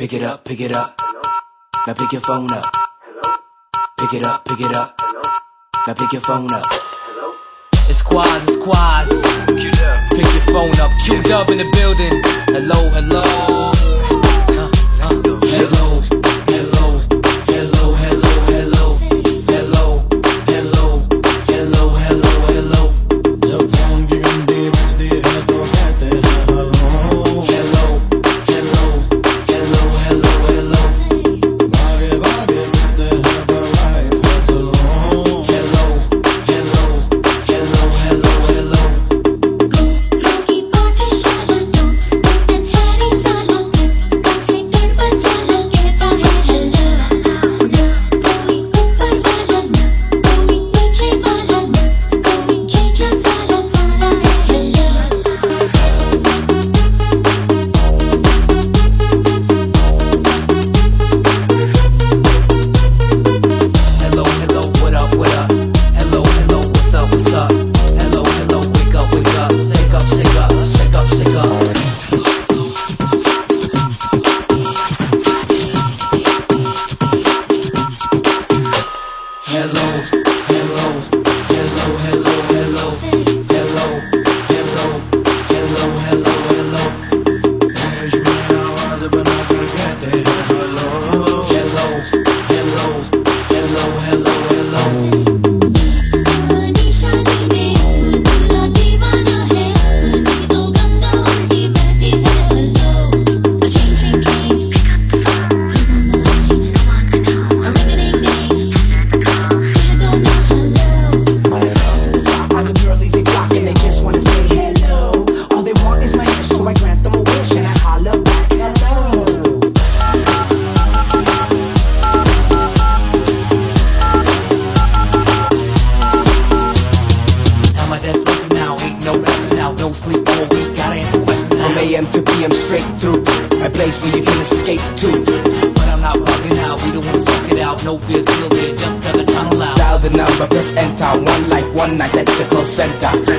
Pick it up, pick it up. Now pick your phone up. Pick it up, pick it up. Now pick your phone up. It's Quaz, it's Quaz. Pick your phone up. Q-Dub in the building. Hello, hello. Hello, hello, hello, hello, hello. Hello, hello, hello, hello, hello. जब phone की घंटी बजती है तो कहते हैं hello. Hello, hello, hello, hello, hello. भागे भागे फिरते हैं पर life है slow. Hello, hello, hello, hello, hello. रोगी पाठशाला तो बटन हैरी साला काफी गड़बड़ साला कहता है हेलो कोई ऊपर वाला ना कोई नीचे वाला ना कोई जीजा साला साला है hello Hello, hello, what up, what up? Hello, hello, what's up, what's up? Hello, hello, wake up, wake up. Shake up, shake up, shake up, shake up. Hello, hello, hello, hello, hello. Hello, hello, hello, hello, hello. देश में आवाज बनाकर कहते हैं hello. Hello, hello, hello, hello, hello. निशानी में दूल्हा दीवाना है तो गंगा उल्टी बहती है hello train train train pick up the phone who's on the line come on I know a ring ring ring answer the call कह दो ना hello All the girlies they flocking, they just wanna say hello. All they want is my hand, so I grant them a wish and I holler back hello. Now my desk bustin' now, ain't no resting now, no sleep all week, gotta answer questions now. From AM to PM straight through, a place where you can escape to. But I'm not bugging out, we don't wanna suck it out, no fear, still there, just gotta tunnel out. Dial the number, press enter. One life, one night, that's the call center.